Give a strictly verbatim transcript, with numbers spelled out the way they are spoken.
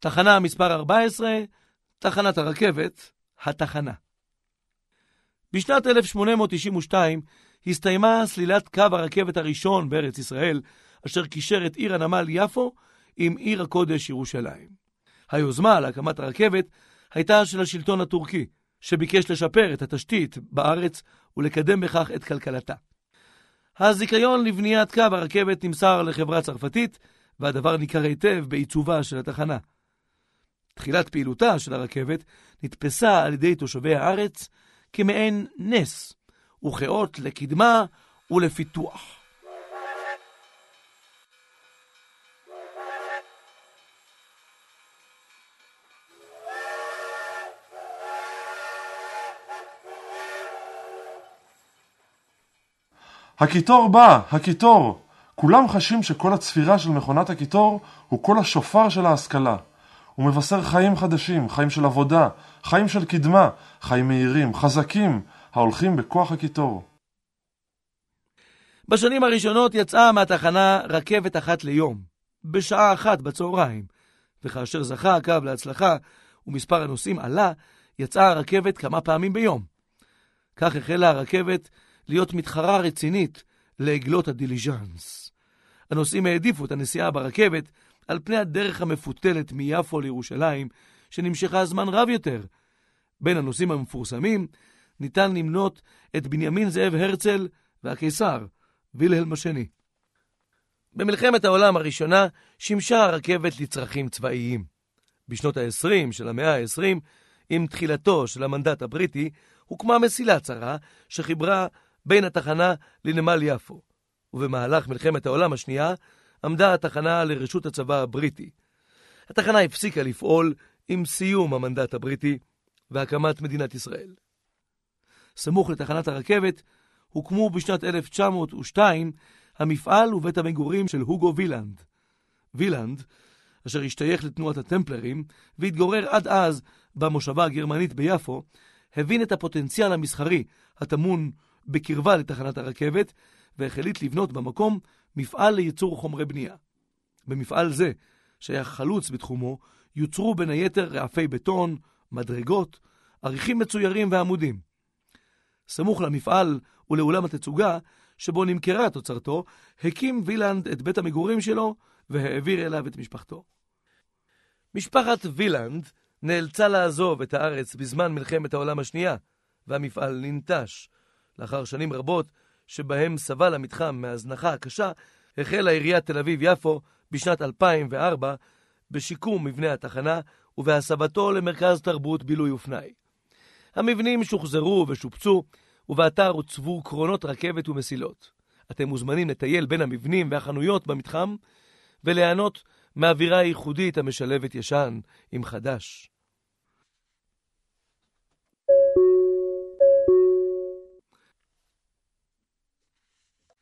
תחנה מספר ארבע עשרה, תחנת הרכבת, התחנה. בשנת אלף שמונה מאות תשעים ושתיים הסתיימה סלילת קו הרכבת הראשון בארץ ישראל, אשר קישר את עיר הנמל יפו עם עיר הקודש ירושלים. היוזמה להקמת הרכבת הייתה של השלטון הטורקי, שביקש לשפר את התשתית בארץ ולקדם בכך את כלכלתה. הזיכיון לבניית קו הרכבת נמסר לחברה צרפתית, והדבר ניכר היטב בעיצובה של התחנה. תחילת פעילותה של הרכבת נתפסה על ידי תושבי הארץ כמעין נס, וכאות לקדמה ולפיתוח. הקיטור בא, הקיטור. כולם חשים שכל הצפירה של מכונת הקיטור הוא כל השופר של ההשכלה. הוא מבשר חיים חדשים, חיים של עבודה, חיים של קדמה, חיים מהירים, חזקים, ההולכים בכוח הקיטור. בשנים הראשונות יצאה מהתחנה רכבת אחת ליום, בשעה אחת בצהריים, וכאשר זכה הקו להצלחה ומספר הנוסעים עלה, יצאה הרכבת כמה פעמים ביום. כך החלה הרכבת להיות מתחרה רצינית לעגלות הדיליז'אנס. הנוסעים העדיפו את הנסיעה ברכבת על פני הדרך המפותלת מיפו לירושלים, שנמשכה זמן רב יותר. בין הנוסעים המפורסמים ניתן למנות את בנימין זאב הרצל והקיסר וילהלם השני. במלחמת העולם הראשונה שימשה הרכבת לצרכים צבאיים. בשנות ה-עשרים של המאה ה-עשרים, עם תחילתו של המנדט הבריטי, הוקמה מסילה צרה שחיברה בין התחנה לנמל יפו, ובמהלך מלחמת העולם השנייה עמדה התחנה לרשות הצבא הבריטי. התחנה הפסיקה לפעול עם סיום המנדט הבריטי והקמת מדינת ישראל. סמוך לתחנת הרכבת הוקמו בשנת אלף תשע מאות ושתיים המפעל ובית המגורים של הוגו וילנד. וילנד, אשר השתייך לתנועת הטמפלרים והתגורר עד אז במושבה הגרמנית ביפו, הבין את הפוטנציאל המסחרי הטמון בקרבה לתחנת הרכבת, והחליט לבנות במקום מפעל לייצור חומרי בנייה. במפעל זה, שהיה חלוץ בתחומו, יוצרו בין היתר רעפי בטון, מדרגות, עריכים מצוירים ועמודים. סמוך למפעל ולאולם התצוגה, שבו נמכרה תוצרתו, הקים וילנד את בית המגורים שלו והעביר אליו את משפחתו. משפחת וילנד נאלצה לעזוב את הארץ בזמן מלחמת העולם השנייה, והמפעל ננטש. לאחר שנים רבות שבהם סבל המתחם מהזנחה הקשה, החלה עיריית תל אביב-יפו בשנת אלפיים וארבע בשיקום מבנה התחנה ובהסבתו למרכז תרבות בילוי ופנאי. המבנים שוחזרו ושופצו, ובאתר הוצבו קרונות רכבת ומסילות. אתם מוזמנים לטייל בין המבנים והחנויות במתחם, וליהנות מהאווירה הייחודית המשלבת ישן עם חדש.